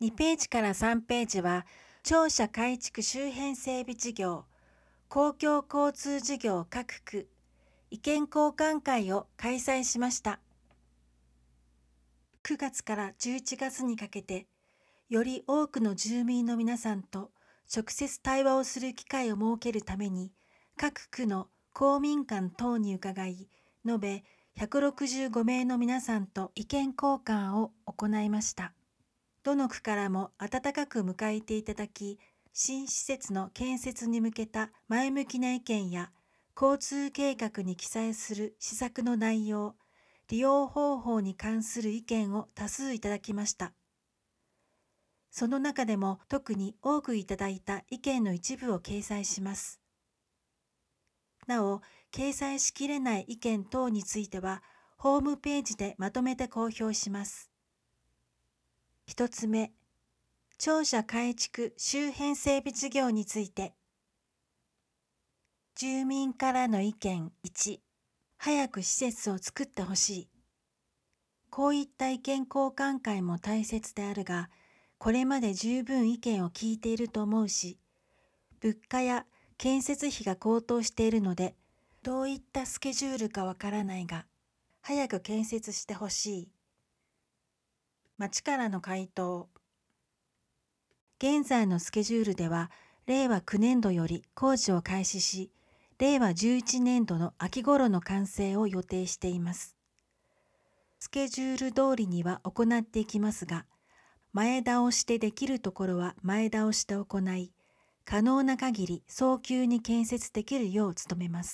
2ページから3ページは、庁舎改築周辺整備事業、公共交通事業各区、意見交換会を開催しました。9月から11月にかけて、より多くの住民の皆さんと直接対話をする機会を設けるために、各区の公民館等に伺い、延べ165名の皆さんと意見交換を行いました。どの区からも温かく迎えていただき、新施設の建設に向けた前向きな意見や、交通計画に記載する施策の内容、利用方法に関する意見を多数いただきました。その中でも特に多くいただいた意見の一部を掲載します。なお、掲載しきれない意見等については、ホームページでまとめて公表します。一つ目、庁舎改築周辺整備事業について。住民からの意見1、早く施設を作ってほしい。こういった意見交換会も大切であるが、これまで十分意見を聞いていると思うし、物価や建設費が高騰しているので、どういったスケジュールかわからないが、早く建設してほしい。町からの回答。現在のスケジュールでは、令和9年度より工事を開始し、令和11年度の秋頃の完成を予定しています。スケジュール通りには行っていきますが、前倒してできるところは前倒して行い、可能な限り早急に建設できるよう努めます。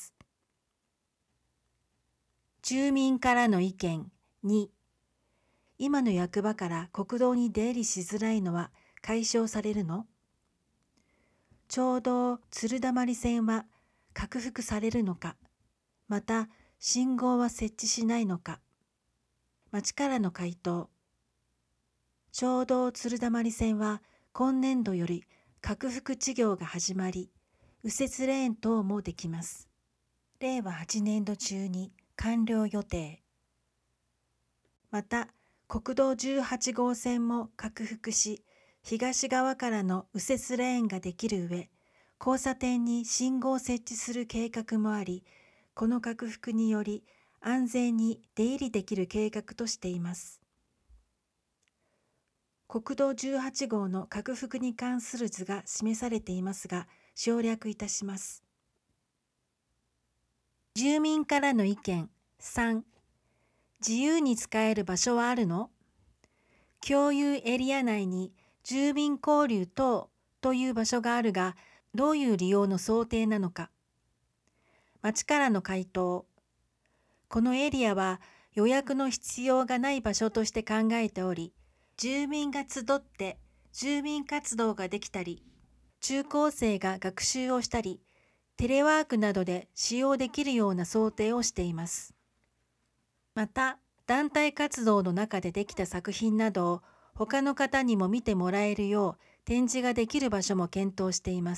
住民からの意見2、今の役場から国道に出入りしづらいのは解消されるの？町道鶴溜線は拡幅されるのか、また信号は設置しないのか。町からの回答。町道鶴溜線は今年度より拡幅事業が始まり、右折レーン等もできます。令和8年度中に完了予定。また、国道18号線も拡幅し、東側からの右折レーンができる上、交差点に信号を設置する計画もあり、この拡幅により安全に出入りできる計画としています。国道18号の拡幅に関する図が示されていますが、省略いたします。住民からの意見3、自由に使える場所はあるの？共有エリア内に住民交流等という場所があるが、どういう利用の想定なのか。町からの回答。このエリアは予約の必要がない場所として考えており、住民が集って住民活動ができたり、中高生が学習をしたり、テレワークなどで使用できるような想定をしています。また、団体活動の中でできた作品などを他の方にも見てもらえるよう展示ができる場所も検討しています。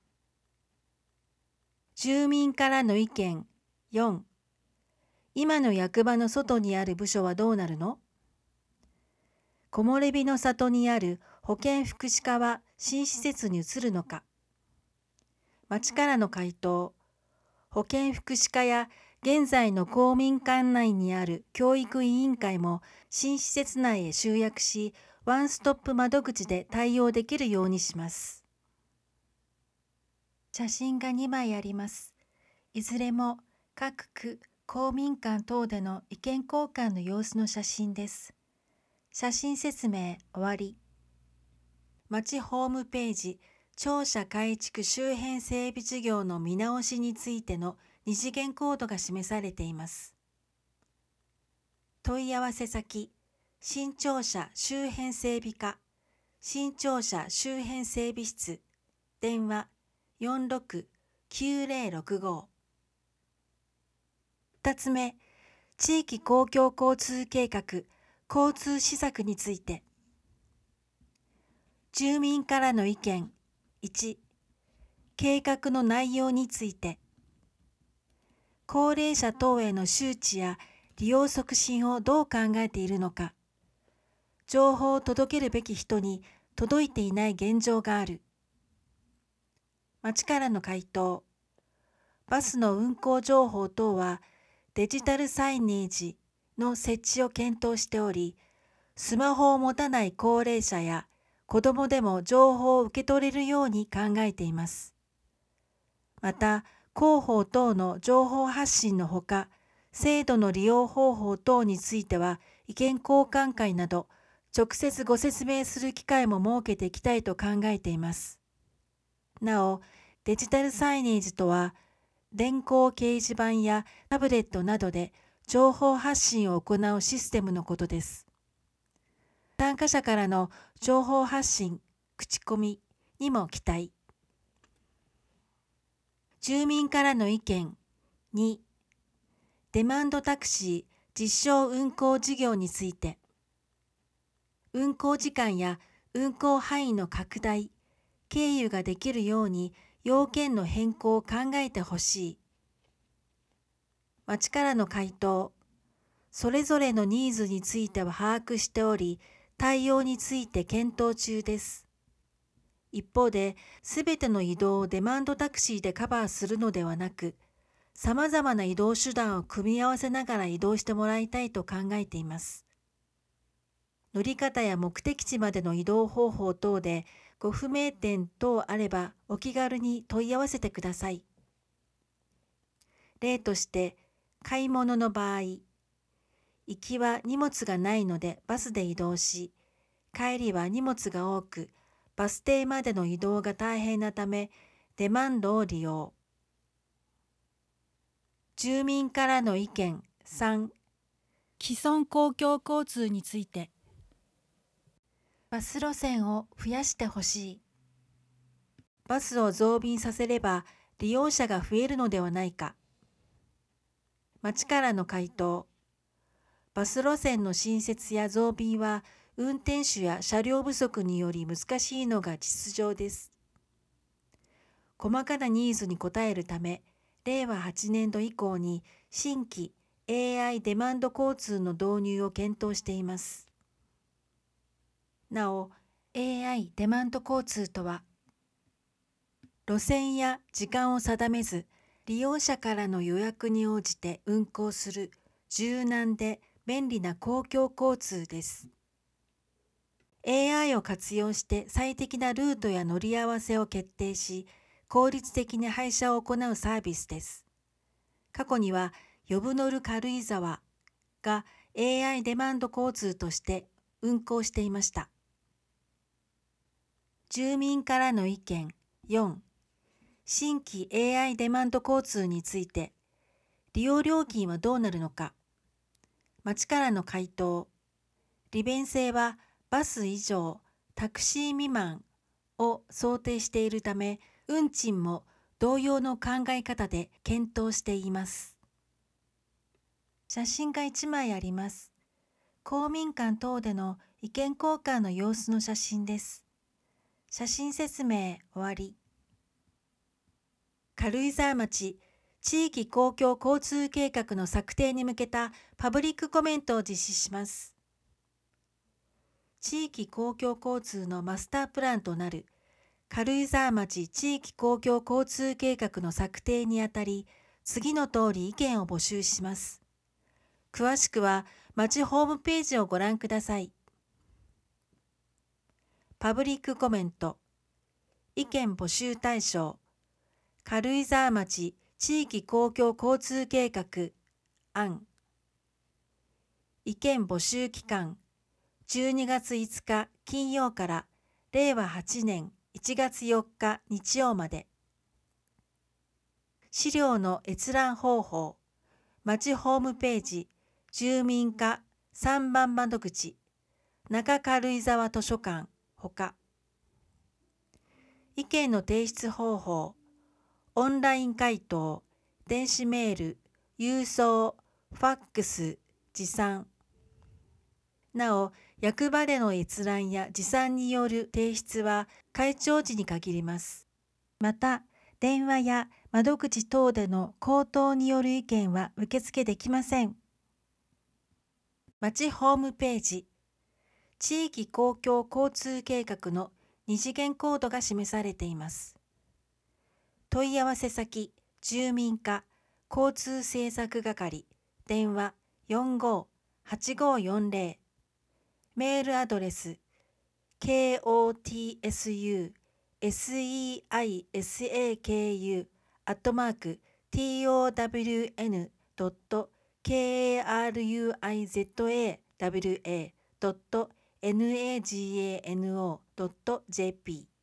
住民からの意見4、今の役場の外にある部署はどうなるの？木漏れ日の里にある保健福祉課は新施設に移るのか。町からの回答。保健福祉課や現在の公民館内にある教育委員会も新施設内へ集約し、ワンストップ窓口で対応できるようにします。写真が2枚あります。いずれも各区公民館等での意見交換の様子の写真です。写真説明終わり。町ホームページ、庁舎改築周辺整備事業の見直しについての二次元コードが示されています。問い合わせ先、新庁舎周辺整備課、新庁舎周辺整備室、電話46-9065。2つ目、地域公共交通計画、交通施策について。住民からの意見1、計画の内容について。高齢者等への周知や利用促進をどう考えているのか。 情報を届けるべき人に届いていない現状がある。町からの回答。バスの運行情報等はデジタルサイネージの設置を検討しており、スマホを持たない高齢者や子どもでも情報を受け取れるように考えています。また、広報等の情報発信のほか、制度の利用方法等については意見交換会など直接ご説明する機会も設けていきたいと考えています。なお、デジタルサイネージとは、電光掲示板やタブレットなどで情報発信を行うシステムのことです。参加者からの情報発信、口コミにも期待。住民からの意見。2、デマンドタクシー実証運行事業について。運行時間や運行範囲の拡大、経由ができるように要件の変更を考えてほしい。町からの回答。それぞれのニーズについては把握しており、対応について検討中です。一方で、すべての移動をデマンドタクシーでカバーするのではなく、さまざまな移動手段を組み合わせながら移動してもらいたいと考えています。乗り方や目的地までの移動方法等でご不明点等あればお気軽に問い合わせてください。例として、買い物の場合、行きは荷物がないのでバスで移動し、帰りは荷物が多く、バス停までの移動が大変なため、デマンドを利用。住民からの意見。3、 既存公共交通について。 バス路線を増やしてほしい。バスを増便させれば利用者が増えるのではないか。町からの回答。バス路線の新設や増便は運転手や車両不足により難しいのが実情です。細かなニーズに応えるため、令和8年度以降に新規 AI デマンド交通の導入を検討しています。なお、AI デマンド交通とは、路線や時間を定めず、利用者からの予約に応じて運行する柔軟で便利な公共交通です。AI を活用して最適なルートや乗り合わせを決定し、効率的に配車を行うサービスです。過去には、呼ぶ乗る軽井沢が AI デマンド交通として運行していました。住民からの意見。4、新規 AI デマンド交通について、利用料金はどうなるのか。町からの回答。利便性はバス以上、タクシー未満を想定しているため、運賃も同様の考え方で検討しています。写真が1枚あります。公民館等での意見交換の様子の写真です。写真説明終わり。軽井沢町地域公共交通計画の策定に向けたパブリックコメントを実施します。地域公共交通のマスタープランとなる軽井沢町地域公共交通計画の策定にあたり、次の通り意見を募集します。詳しくは町ホームページをご覧ください。パブリックコメント。意見募集対象。軽井沢町地域公共交通計画案。意見募集期間。12月5日金曜から令和8年1月4日日曜まで。資料の閲覧方法。町ホームページ、住民課3番窓口、中軽井沢図書館ほか。意見の提出方法。オンライン回答、電子メール、郵送、ファックス、持参。なお、役場での閲覧や持参による提出は会長時に限ります。また、電話や窓口等での口頭による意見は受付できません。町ホームページ。 地域公共交通計画の二次元コードが示されています。問い合わせ先、住民課、交通政策係、電話45-8540、メールアドレス、kotsuseikayu@town.karizawa.nagano.jp